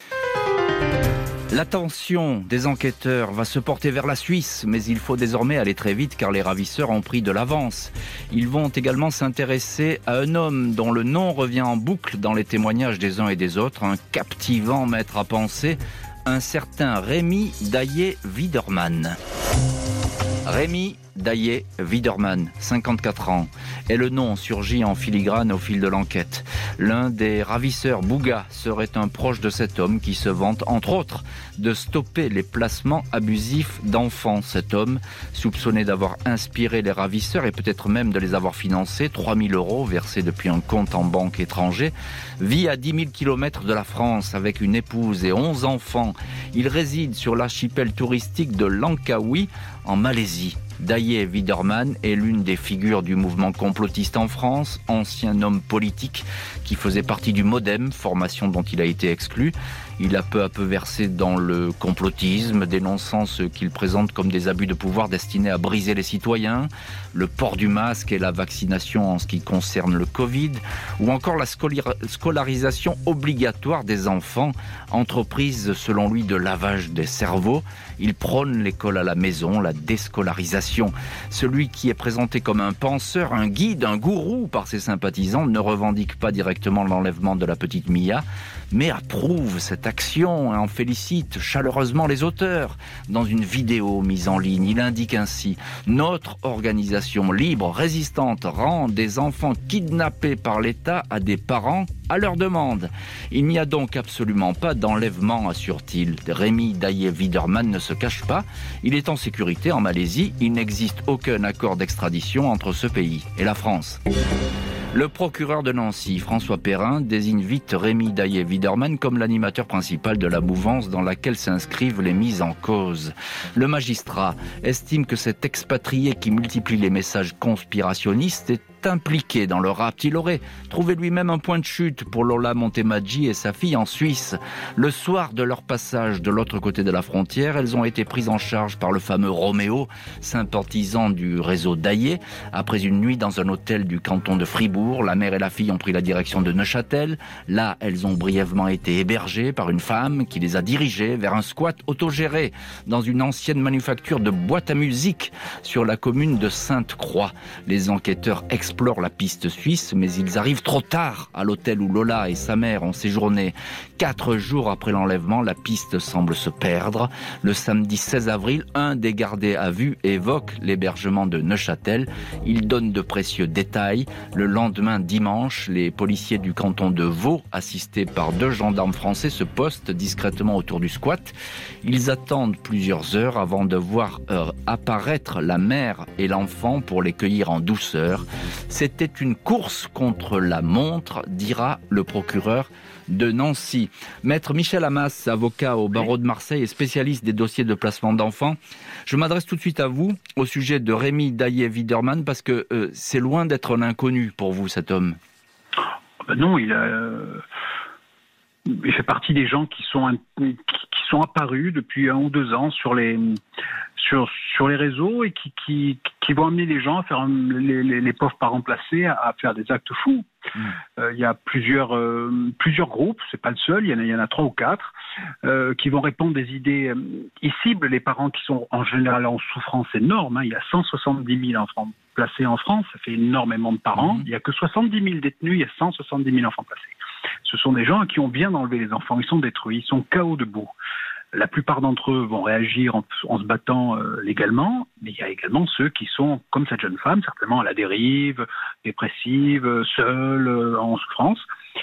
Speaker 2: L'attention des enquêteurs va se porter vers la Suisse, mais il faut désormais aller très vite car les ravisseurs ont pris de l'avance. Ils vont également s'intéresser à un homme dont le nom revient en boucle dans les témoignages des uns et des autres, un captivant maître à penser, un certain Rémi Daillé-Widerman. Rémi Daillé-Widerman, cinquante-quatre ans, et le nom surgit en filigrane au fil de l'enquête. L'un des ravisseurs, Bouga, serait un proche de cet homme qui se vante, entre autres, de stopper les placements abusifs d'enfants. Cet homme, soupçonné d'avoir inspiré les ravisseurs et peut-être même de les avoir financés, trois mille euros versés depuis un compte en banque étranger, vit à dix mille kilomètres de la France avec une épouse et onze enfants. Il réside sur l'archipel touristique de Langkawi, en Malaisie. Daillé-Widerman est l'une des figures du mouvement complotiste en France, ancien homme politique qui faisait partie du MoDem, formation dont il a été exclu. Il a peu à peu versé dans le complotisme, dénonçant ce qu'il présente comme des abus de pouvoir destinés à briser les citoyens, le port du masque et la vaccination en ce qui concerne le Covid, ou encore la scolarisation obligatoire des enfants, entreprise selon lui de lavage des cerveaux. Il prône l'école à la maison, la déscolarisation. Celui qui est présenté comme un penseur, un guide, un gourou par ses sympathisants ne revendique pas directement l'enlèvement de la petite Mia, mais approuve cette action et en félicite chaleureusement les auteurs. Dans une vidéo mise en ligne, il indique ainsi « Notre organisation libre, résistante, rend des enfants kidnappés par l'État à des parents à leur demande. Il n'y a donc absolument pas d'enlèvement, assure-t-il. Rémi Daillé-Widerman ne se cache pas. Il est en sécurité en Malaisie. Il n'existe aucun accord d'extradition entre ce pays et la France. » Le procureur de Nancy, François Perrin, désigne vite Rémi Daillé-Widerman comme l'animateur principal de la mouvance dans laquelle s'inscrivent les mises en cause. Le magistrat estime que cet expatrié qui multiplie les messages conspirationnistes est est impliqué dans le rapt. Il aurait trouvé lui-même un point de chute pour Lola Montemaggi et sa fille en Suisse. Le soir de leur passage de l'autre côté de la frontière, elles ont été prises en charge par le fameux Roméo, sympathisant du réseau Daillé. Après une nuit dans un hôtel du canton de Fribourg, la mère et la fille ont pris la direction de Neuchâtel. Là, elles ont brièvement été hébergées par une femme qui les a dirigées vers un squat autogéré dans une ancienne manufacture de boîtes à musique sur la commune de Sainte-Croix. Les enquêteurs explorent la piste suisse, mais ils arrivent trop tard à l'hôtel où Lola et sa mère ont séjourné. Quatre jours après l'enlèvement, la piste semble se perdre. Le samedi seize avril, un des gardés à vue évoque l'hébergement de Neuchâtel. Il donne de précieux détails. Le lendemain, dimanche, les policiers du canton de Vaud, assistés par deux gendarmes français, se postent discrètement autour du squat. Ils attendent plusieurs heures avant de voir euh, apparaître la mère et l'enfant pour les cueillir en douceur. C'était une course contre la montre, dira le procureur de Nancy. Maître Michel Amas, avocat au barreau de Marseille et spécialiste des dossiers de placement d'enfants. Je m'adresse tout de suite à vous au sujet de Rémi Daillé-Widerman parce que euh, c'est loin d'être un inconnu pour vous, cet homme.
Speaker 7: Ben non, il a... Euh... Il fait partie des gens qui sont, qui sont apparus depuis un ou deux ans sur les, sur, sur les réseaux et qui, qui, qui vont amener les gens à faire, les, les, les pauvres parents placés à, à faire des actes fous. Mmh. Euh, il y a plusieurs, euh, plusieurs groupes, c'est pas le seul, il y en a, il y en a trois ou quatre, euh, qui vont répondre des idées. Euh, ils ciblent les parents qui sont en général en souffrance énorme. Hein. Il y a cent soixante-dix mille enfants placés en France, ça fait énormément de parents. Mmh. Il n'y a que soixante-dix mille détenus, il y a cent soixante-dix mille enfants placés. Ce sont des gens qui ont bien enlevé les enfants, ils sont détruits, ils sont K O debout. La plupart d'entre eux vont réagir en, en se battant euh, légalement, mais il y a également ceux qui sont, comme cette jeune femme, certainement à la dérive, dépressive, seule, euh, en souffrance.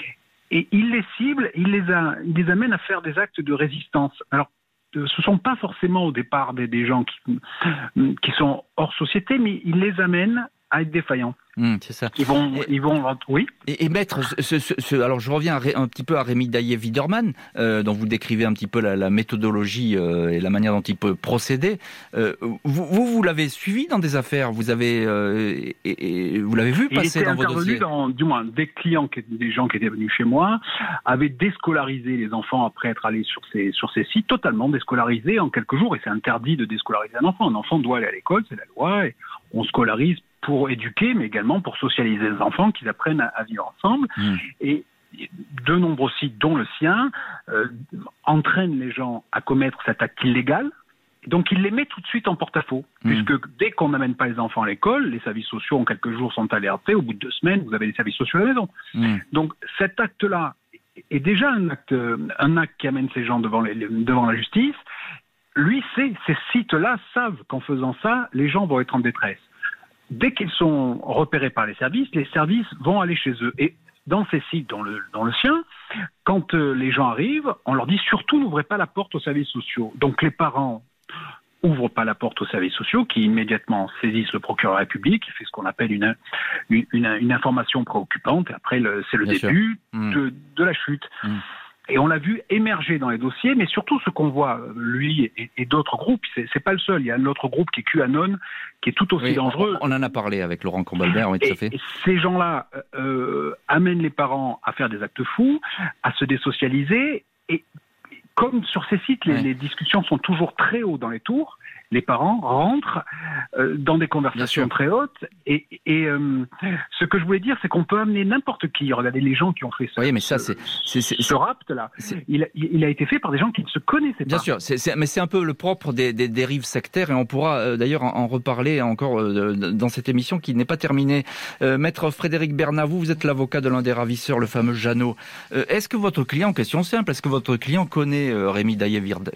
Speaker 7: Et ils les ciblent, ils les, a, ils les amènent à faire des actes de résistance. Alors, ce ne sont pas forcément au départ des, des gens qui, qui sont hors société, mais ils les amènent à être défaillants.
Speaker 2: Mmh, c'est ça.
Speaker 7: Ils vont, et, ils vont, oui.
Speaker 2: Et, et maître, ce, ce, ce, alors je reviens un, un petit peu à Rémi Daillé-Widerman, euh, dont vous décrivez un petit peu la, la méthodologie euh, et la manière dont il peut procéder. Euh, vous, vous, vous l'avez suivi dans des affaires, vous avez, euh, et, et, vous l'avez vu passer dans vos dossiers. Il était intervenu dans,
Speaker 7: du moins, des clients, des gens qui étaient venus chez moi, avaient déscolarisé les enfants après être allés sur ces, sur ces sites, totalement déscolarisés en quelques jours. Et c'est interdit de déscolariser un enfant. Un enfant doit aller à l'école, c'est la loi, et on scolarise pour éduquer, mais également pour socialiser les enfants, qu'ils apprennent à, à vivre ensemble. Mmh. Et de nombreux sites, dont le sien, euh, entraînent les gens à commettre cet acte illégal. Donc il les met tout de suite en porte-à-faux, mmh. puisque dès qu'on n'amène pas les enfants à l'école, les services sociaux en quelques jours sont alertés, au bout de deux semaines, vous avez les services sociaux à la maison. Mmh. Donc cet acte-là est déjà un acte, un acte qui amène ces gens devant, les, devant la justice. Lui, c'est, ces sites-là savent qu'en faisant ça, les gens vont être en détresse. Dès qu'ils sont repérés par les services, les services vont aller chez eux. Et dans ces sites, dans le, dans le sien, quand euh, les gens arrivent, on leur dit surtout n'ouvrez pas la porte aux services sociaux. Donc les parents ouvrent pas la porte aux services sociaux, qui immédiatement saisissent le procureur de la République, qui fait ce qu'on appelle une, une, une, une information préoccupante. Et après, le, c'est le Bien début de, de la chute. Mmh. Et on l'a vu émerger dans les dossiers, mais surtout ce qu'on voit, lui et, et d'autres groupes, c'est, c'est pas le seul. Il y a un autre groupe qui est QAnon, qui est tout aussi oui, dangereux.
Speaker 2: On en a parlé avec Laurent Combalbert, oui, tout à fait.
Speaker 7: Et ces gens-là euh, amènent les parents à faire des actes fous, à se désocialiser. Et comme sur ces sites, les, ouais. les discussions sont toujours très haut dans les tours, les parents rentrent euh, dans des conversations très hautes. Et, et euh, ce que je voulais dire, c'est qu'on peut amener n'importe qui. Regardez les gens qui ont fait ce,
Speaker 2: oui, mais ça, c'est,
Speaker 7: c'est, c'est, ce rapt-là. Il, il a été fait par des gens qui ne se connaissaient pas.
Speaker 2: Bien sûr, c'est, c'est, mais c'est un peu le propre des, des dérives sectaires. Et on pourra euh, d'ailleurs en, en reparler encore euh, dans cette émission qui n'est pas terminée. Euh, Maître Frédéric Bernat, vous, vous êtes l'avocat de l'un des ravisseurs, le fameux Jeannot. Euh, est-ce que votre client, question simple, est-ce que votre client connaît euh, Rémi Daillé-Widerman ?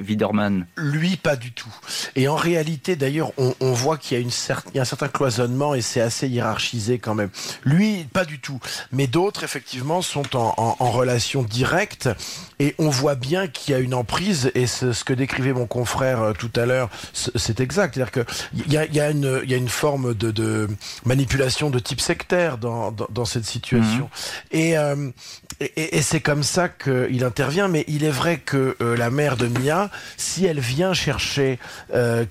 Speaker 6: Lui, pas du tout. Et en réalité, d'ailleurs, on, on voit qu'il y a, une cer- il y a un certain cloisonnement et c'est assez hiérarchisé quand même. Lui, pas du tout. Mais d'autres, effectivement, sont en, en, en relation directe et on voit bien qu'il y a une emprise et ce, ce que décrivait mon confrère euh, tout à l'heure, c'est exact. C'est-à-dire qu'il y a, il y a, une, il y a une forme de, de manipulation de type sectaire dans, dans, dans cette situation. Mmh. Et, euh, et, et c'est comme ça qu'il intervient. Mais il est vrai que euh, la mère de Mia, si elle vient chercher euh,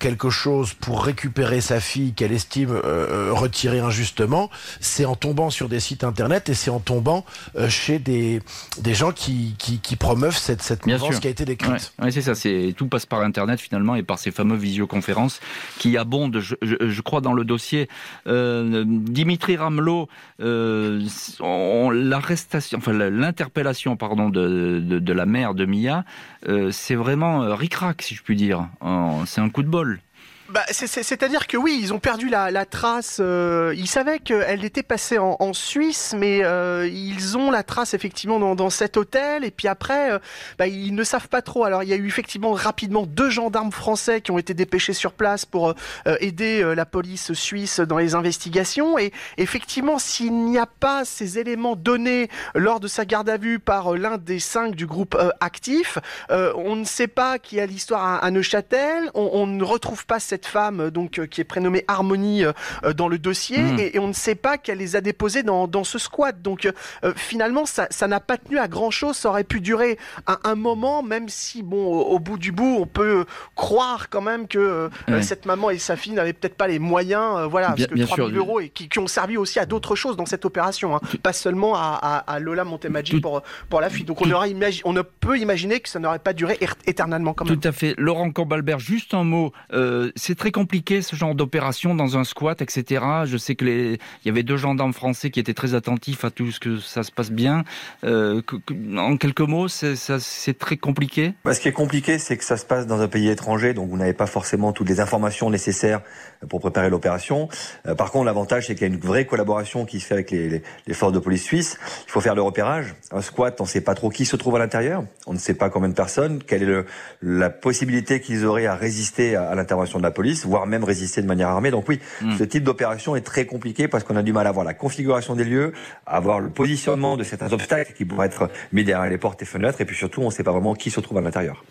Speaker 6: quelque chose pour récupérer sa fille qu'elle estime euh, retirée injustement, c'est en tombant sur des sites internet et c'est en tombant euh, chez des, des gens qui, qui, qui promeuvent cette, cette mouvance qui a été décrite.
Speaker 2: Ouais, ouais, c'est ça, c'est, tout passe par internet finalement et par ces fameuses visioconférences qui abondent, je, je, je crois, dans le dossier. Euh, Dimitri Ramelot, euh, on, l'arrestation, enfin l'interpellation pardon, de, de, de la mère de Mia, euh, c'est vraiment euh, ric-rac, si je puis dire. Oh, c'est un coup de bol.
Speaker 4: Bah, c'est, c'est, c'est-à-dire que oui, ils ont perdu la, la trace. Euh, ils savaient qu'elle était passée en, en Suisse, mais euh, ils ont la trace effectivement dans, dans cet hôtel. Et puis après, euh, bah, ils ne savent pas trop. Alors il y a eu effectivement rapidement deux gendarmes français qui ont été dépêchés sur place pour euh, aider euh, la police suisse dans les investigations. Et effectivement, s'il n'y a pas ces éléments donnés lors de sa garde à vue par euh, l'un des cinq du groupe euh, actif, euh, on ne sait pas qui a l'histoire à, à Neuchâtel. On, on ne retrouve pas cette femme donc euh, qui est prénommée Harmonie euh, dans le dossier mmh. et, et on ne sait pas qu'elle les a déposés dans, dans ce squat. Donc euh, finalement ça, ça n'a pas tenu à grand chose. Ça aurait pu durer un, un moment, même si bon au, au bout du bout on peut croire quand même que euh, ouais. cette maman et sa fille n'avaient peut-être pas les moyens euh, voilà bien, parce que trois mille euros et qui, qui ont servi aussi à d'autres choses dans cette opération hein, pas seulement à, à, à Lola Montemaggi pour, pour la fuite. Donc on, aura imagi- on ne peut imaginer que ça n'aurait pas duré er- éternellement quand même.
Speaker 2: Tout à fait. Laurent Cambalbert, juste un mot, euh, c'est très compliqué ce genre d'opération dans un squat, et cetera. Je sais que les, il y avait deux gendarmes français qui étaient très attentifs à tout ce que ça se passe bien. Euh, que, que, en quelques mots, c'est, ça, c'est très compliqué.
Speaker 5: Bah, ce qui est compliqué, c'est que ça se passe dans un pays étranger, donc vous n'avez pas forcément toutes les informations nécessaires pour préparer l'opération. Euh, par contre, l'avantage, c'est qu'il y a une vraie collaboration qui se fait avec les, les, les forces de police suisses. Il faut faire le repérage. Un squat, on ne sait pas trop qui se trouve à l'intérieur. On ne sait pas combien de personnes. Quelle est le, la possibilité qu'ils auraient à résister à, à l'intervention de la police, voire même résister de manière armée. Donc oui, mmh. ce type d'opération est très compliqué parce qu'on a du mal à voir la configuration des lieux, à voir le positionnement de certains obstacles qui pourraient être mis derrière les portes et fenêtres, et puis surtout, on ne sait pas vraiment qui se trouve à l'intérieur.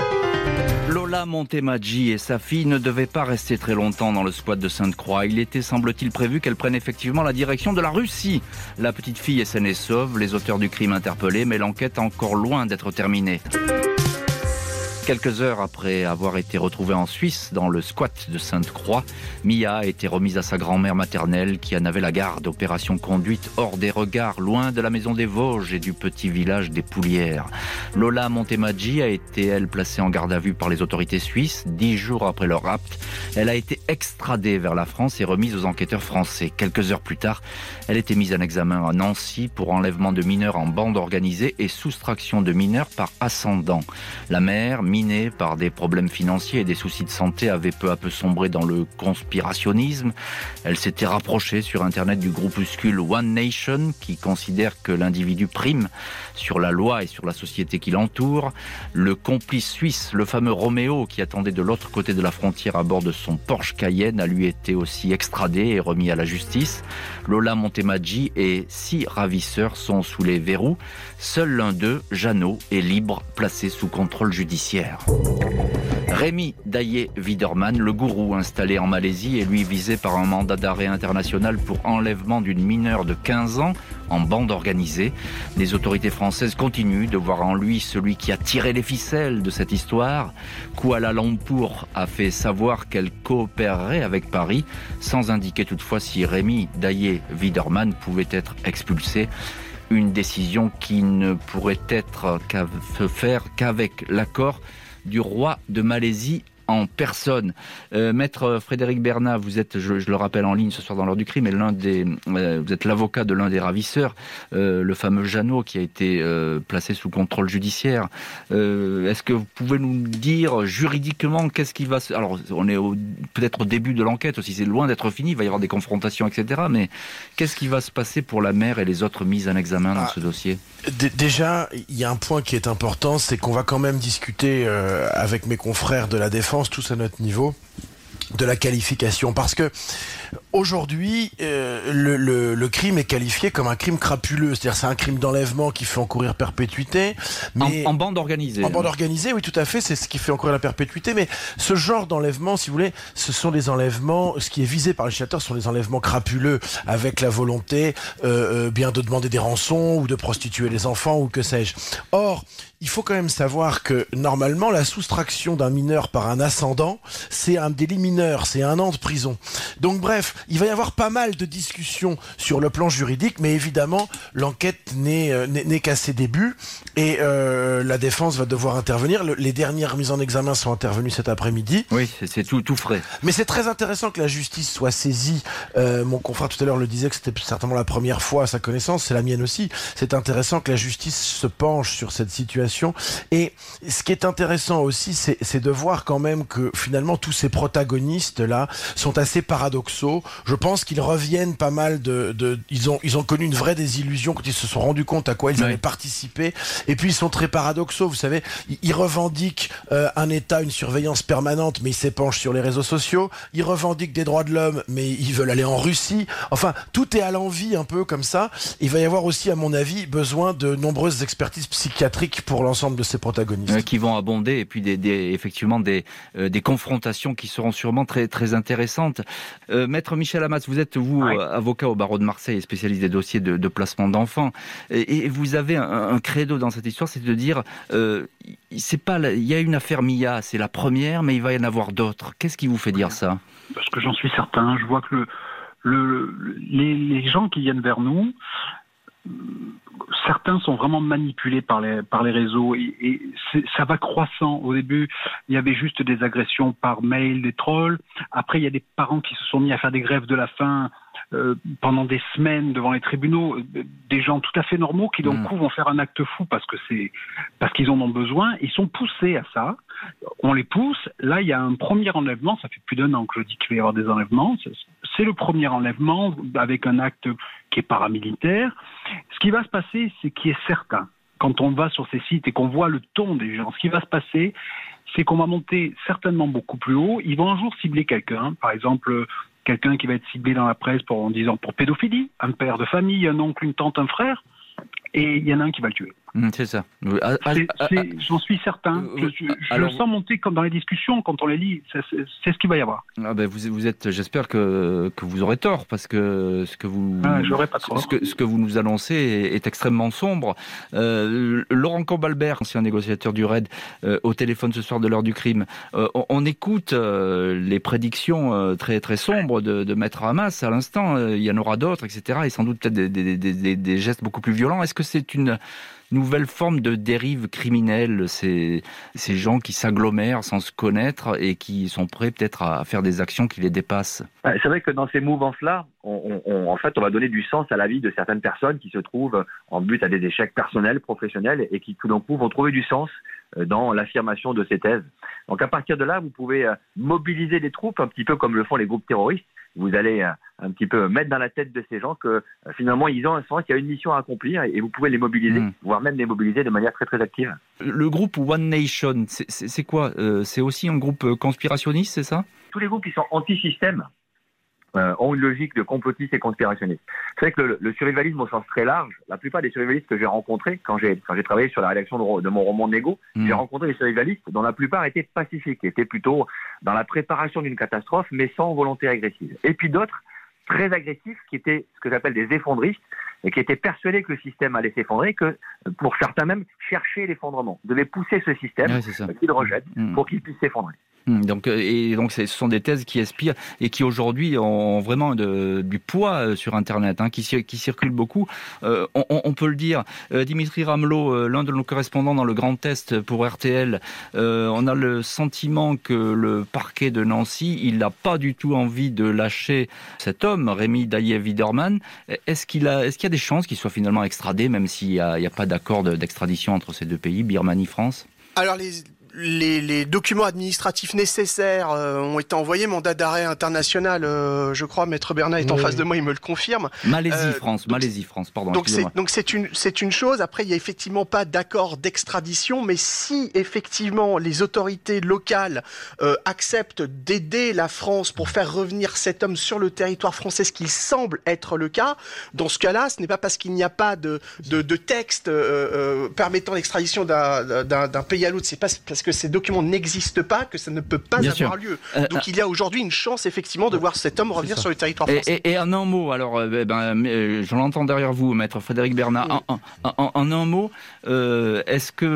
Speaker 2: Lola Montemaggi et sa fille ne devaient pas rester très longtemps dans le squat de Sainte-Croix. Il était, semble-t-il, prévu qu'elle prenne effectivement la direction de la Russie. La petite fille est saine et sauve, les auteurs du crime interpellés, mais l'enquête est encore loin d'être terminée. Quelques heures après avoir été retrouvée en Suisse, dans le squat de Sainte-Croix, Mia a été remise à sa grand-mère maternelle qui en avait la garde. Opération conduite hors des regards, loin de la maison des Vosges et du petit village des Poulières. Lola Montemaggi a été, elle, placée en garde à vue par les autorités suisses. Dix jours après leur rapt, elle a été extradée vers la France et remise aux enquêteurs français. Quelques heures plus tard, elle était mise en examen à Nancy pour enlèvement de mineurs en bande organisée et soustraction de mineurs par ascendant. La mère, minée par des problèmes financiers et des soucis de santé, avait peu à peu sombré dans le conspirationnisme. Elle s'était rapprochée sur Internet du groupuscule One Nation, qui considère que l'individu prime sur la loi et sur la société qui l'entoure. Le complice suisse, le fameux Roméo, qui attendait de l'autre côté de la frontière à bord de son Porsche Cayenne, a lui été aussi extradé et remis à la justice. Lola Montemaggi et six ravisseurs sont sous les verrous. Seul l'un d'eux, Jeannot, est libre, placé sous contrôle judiciaire. Rémi Daillé-Widerman, le gourou installé en Malaisie, est lui visé par un mandat d'arrêt international pour enlèvement d'une mineure de quinze ans en bande organisée. Les autorités françaises continuent de voir en lui celui qui a tiré les ficelles de cette histoire. Kuala Lumpur a fait savoir qu'elle coopérerait avec Paris, sans indiquer toutefois si Rémi Daillé-Widerman pouvait être expulsé. Une décision qui ne pourrait être qu'à se faire qu'avec l'accord du roi de Malaisie en personne. Euh, Maître Frédéric Bernat, vous êtes, je, je le rappelle en ligne ce soir dans l'heure du crime, et l'un des, euh, vous êtes l'avocat de l'un des ravisseurs, euh, le fameux Jeannot qui a été euh, placé sous contrôle judiciaire. Euh, est-ce que vous pouvez nous dire juridiquement qu'est-ce qui va se... Alors, on est au, peut-être au début de l'enquête aussi, c'est loin d'être fini, il va y avoir des confrontations, et cetera. Mais qu'est-ce qui va se passer pour la mère et les autres mises en examen dans ah, ce dossier ?
Speaker 6: d- Déjà, il y a un point qui est important, c'est qu'on va quand même discuter euh, avec mes confrères de la défense, tous à notre niveau, de la qualification, parce que Aujourd'hui, euh, le, le, le crime est qualifié comme un crime crapuleux, c'est-à-dire c'est un crime d'enlèvement qui fait encourir perpétuité. Mais
Speaker 2: en, en bande organisée.
Speaker 6: En bande organisée, oui, tout à fait, c'est ce qui fait encourir la perpétuité. Mais ce genre d'enlèvement, si vous voulez, ce sont des enlèvements. Ce qui est visé par le législateur, ce sont des enlèvements crapuleux, avec la volonté, euh, euh, bien de demander des rançons ou de prostituer les enfants ou que sais-je. Or, il faut quand même savoir que normalement la soustraction d'un mineur par un ascendant, c'est un délit mineur, c'est un an de prison. Donc bref, il va y avoir pas mal de discussions sur le plan juridique, mais évidemment l'enquête n'est, euh, n'est, n'est qu'à ses débuts et euh, la défense va devoir intervenir. Le, les dernières mises en examen sont intervenues cet après-midi.
Speaker 2: Oui, c'est, c'est tout, tout frais.
Speaker 6: Mais c'est très intéressant que la justice soit saisie. Euh, mon confrère tout à l'heure le disait que c'était certainement la première fois à sa connaissance, c'est la mienne aussi. C'est intéressant que la justice se penche sur cette situation. Et ce qui est intéressant aussi, c'est, c'est de voir quand même que finalement tous ces protagonistes-là sont assez paradoxaux. Je pense qu'ils reviennent pas mal de... de ils, ont, ils ont connu une vraie désillusion quand ils se sont rendus compte à quoi ils oui. avaient participé. Et puis ils sont très paradoxaux, vous savez. Ils, ils revendiquent euh, un État, une surveillance permanente, mais ils s'épanchent sur les réseaux sociaux. Ils revendiquent des droits de l'homme, mais ils veulent aller en Russie. Enfin, tout est à l'envi un peu comme ça. Il va y avoir aussi, à mon avis, besoin de nombreuses expertises psychiatriques pour l'ensemble de ces protagonistes.
Speaker 2: Euh, qui vont abonder, et puis des, des, effectivement des, euh, des confrontations qui seront sûrement très, très intéressantes. Euh, Maître Michel Amas, vous êtes, vous, oui. avocat au barreau de Marseille et spécialiste des dossiers de, de placement d'enfants, et, et vous avez un, un credo dans cette histoire, c'est de dire, euh, c'est pas, il y a une affaire Mia, c'est la première, mais il va y en avoir d'autres. Qu'est-ce qui vous fait dire ça ?
Speaker 7: Parce que j'en suis certain, je vois que le, le, les, les gens qui viennent vers nous, certains sont vraiment manipulés par les, par les réseaux et, et c'est, ça va croissant. Au début, il y avait juste des agressions par mail, des trolls. Après, il y a des parents qui se sont mis à faire des grèves de la faim euh, pendant des semaines devant les tribunaux. Des gens tout à fait normaux qui, d'un mmh. coup, vont faire un acte fou parce que c'est, parce qu'ils en ont besoin. Ils sont poussés à ça. On les pousse. Là, il y a un premier enlèvement. Ça fait plus d'un an que je dis qu'il va y avoir des enlèvements. C'est, c'est le premier enlèvement avec un acte qui est paramilitaire. Ce qui va se passer, c'est qui est certain. Quand on va sur ces sites et qu'on voit le ton des gens, ce qui va se passer, c'est qu'on va monter certainement beaucoup plus haut. Ils vont un jour cibler quelqu'un. Par exemple, quelqu'un qui va être ciblé dans la presse pour, en disant pour pédophilie, un père de famille, un oncle, une tante, un frère. Et il y en a un qui va le tuer.
Speaker 2: Mmh, c'est ça.
Speaker 7: C'est, c'est, j'en suis certain. Je, je, je Alors, le sens monter comme dans les discussions, quand on les lit. C'est, c'est, c'est ce qu'il va y avoir.
Speaker 2: Ah ben vous, vous êtes, j'espère que, que vous aurez tort, parce que ce que vous,
Speaker 7: ah, j'aurais pas tort.
Speaker 2: Ce que, ce que vous nous annoncez est, est extrêmement sombre. Euh, Laurent Cambalbert, ancien négociateur du R A I D, euh, au téléphone ce soir de l'heure du crime, euh, on, on écoute euh, les prédictions euh, très, très sombres de, de Maître Amas à l'instant. Euh, il y en aura d'autres, et cetera. Et sans doute peut-être des, des, des, des, des gestes beaucoup plus violents. Est-ce que c'est une nouvelle forme de dérive criminelle, ces, ces gens qui s'agglomèrent sans se connaître et qui sont prêts peut-être à faire des actions qui les dépassent?
Speaker 5: C'est vrai que dans ces mouvances-là, on, on, en fait, on va donner du sens à la vie de certaines personnes qui se trouvent en but à des échecs personnels, professionnels, et qui tout d'un coup vont trouver du sens dans l'affirmation de ces thèses. Donc à partir de là, vous pouvez mobiliser des troupes, un petit peu comme le font les groupes terroristes. Vous allez un petit peu mettre dans la tête de ces gens que finalement ils ont un sens, il y a une mission à accomplir et vous pouvez les mobiliser, mmh. voire même les mobiliser de manière très très active.
Speaker 2: Le groupe One Nation, c'est, c'est, c'est quoi euh, C'est aussi un groupe conspirationniste, c'est ça?
Speaker 5: Tous les groupes qui sont anti-système euh, ont une logique de complotistes et conspirationnistes. C'est vrai que le, le survivalisme au sens très large, la plupart des survivalistes que j'ai rencontrés, quand j'ai, quand j'ai travaillé sur la rédaction de, de mon roman Négo, mmh. j'ai rencontré des survivalistes dont la plupart étaient pacifiques, étaient plutôt dans la préparation d'une catastrophe, mais sans volonté agressive. Et puis d'autres, très agressifs, qui étaient ce que j'appelle des effondristes, et qui étaient persuadés que le système allait s'effondrer, que pour certains même, chercher l'effondrement, devaient pousser ce système ouais, qu'ils rejettent mmh. pour qu'il puisse s'effondrer.
Speaker 2: Donc, et donc, ce sont des thèses qui aspirent et qui aujourd'hui ont vraiment de, du poids sur Internet, hein, qui, qui circulent beaucoup. Euh, on, on peut le dire. Euh, Dimitri Ramelot, euh, l'un de nos correspondants dans le Grand Est pour R T L, euh, on a le sentiment que le parquet de Nancy, il n'a pas du tout envie de lâcher cet homme, Rémi Daillé-Widerman. Est-ce qu'il a, est-ce qu'il y a des chances qu'il soit finalement extradé, même s'il n'y a, il y a pas d'accord de, d'extradition entre ces deux pays, Birmanie, France?
Speaker 4: Alors les les, les documents administratifs nécessaires euh, ont été envoyés, mandat d'arrêt international, euh, je crois, Maître Bernat est en oui. face de moi, il me le confirme.
Speaker 2: Malaisie, euh, France, donc, Malaisie, France, pardon.
Speaker 4: Donc c'est, donc c'est une, c'est une chose. Après, il n'y a effectivement pas d'accord d'extradition, mais si effectivement les autorités locales euh, acceptent d'aider la France pour faire revenir cet homme sur le territoire français, ce qui semble être le cas, dans ce cas-là, ce n'est pas parce qu'il n'y a pas de, de, de texte euh, euh, permettant l'extradition d'un, d'un, d'un pays à l'autre, c'est pas parce que ces documents n'existent pas que ça ne peut pas Bien avoir sûr. lieu. Euh, Donc euh, il y a aujourd'hui une chance effectivement de voir cet homme revenir sur le territoire français.
Speaker 2: Et, et, et en un mot, alors euh, ben, euh, je l'entends derrière vous, Maître Frédéric Bernat, oui. en, en, en, en un mot, euh, est-ce que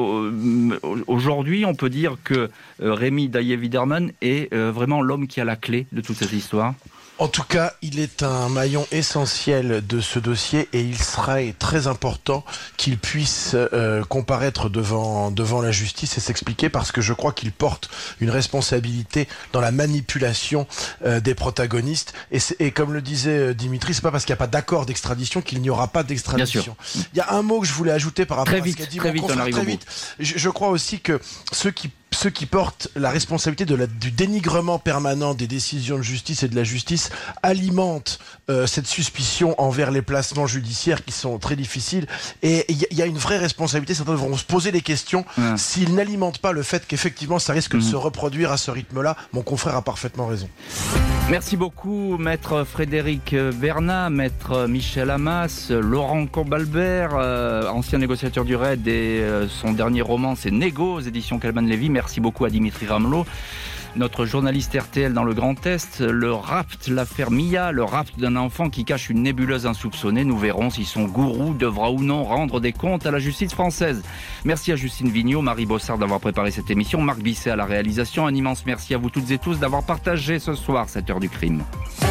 Speaker 2: euh, aujourd'hui on peut dire que euh, Rémi Daillé-Widerman est euh, vraiment l'homme qui a la clé de toute cette histoire ?
Speaker 6: En tout cas, il est un maillon essentiel de ce dossier et il serait très important qu'il puisse euh, comparaître devant, devant la justice et s'expliquer parce que je crois qu'il porte une responsabilité dans la manipulation euh, des protagonistes. Et, et comme le disait Dimitri, c'est pas parce qu'il n'y a pas d'accord d'extradition qu'il n'y aura pas d'extradition. Il y a un mot que je voulais ajouter par rapport
Speaker 2: très
Speaker 6: à
Speaker 2: vite,
Speaker 6: ce qu'a dit
Speaker 2: très
Speaker 6: mon
Speaker 2: vite,
Speaker 6: confrère,
Speaker 2: on arrive
Speaker 6: très
Speaker 2: au
Speaker 6: vite.
Speaker 2: bout.
Speaker 6: Je, je crois aussi que ceux qui Ceux qui portent la responsabilité de la, du dénigrement permanent des décisions de justice et de la justice alimentent euh, cette suspicion envers les placements judiciaires qui sont très difficiles. Et il y, y a une vraie responsabilité. Certains devront se poser des questions. Mmh. S'ils n'alimentent pas le fait qu'effectivement ça risque mmh. de se reproduire à ce rythme-là, mon confrère a parfaitement raison.
Speaker 2: Merci beaucoup, Maître Frédéric Bernat, Maître Michel Amas, Laurent Combalbert, euh, ancien négociateur du R A I D et euh, son dernier roman, c'est Négo, aux éditions Calman-Lévy. Merci beaucoup à Dimitri Ramelot, notre journaliste R T L dans le Grand Est. Le rapt, l'affaire Mia, le rapt d'un enfant qui cache une nébuleuse insoupçonnée. Nous verrons si son gourou devra ou non rendre des comptes à la justice française. Merci à Justine Vignot, Marie Bossard d'avoir préparé cette émission, Marc Bisset à la réalisation. Un immense merci à vous toutes et tous d'avoir partagé ce soir cette heure du crime.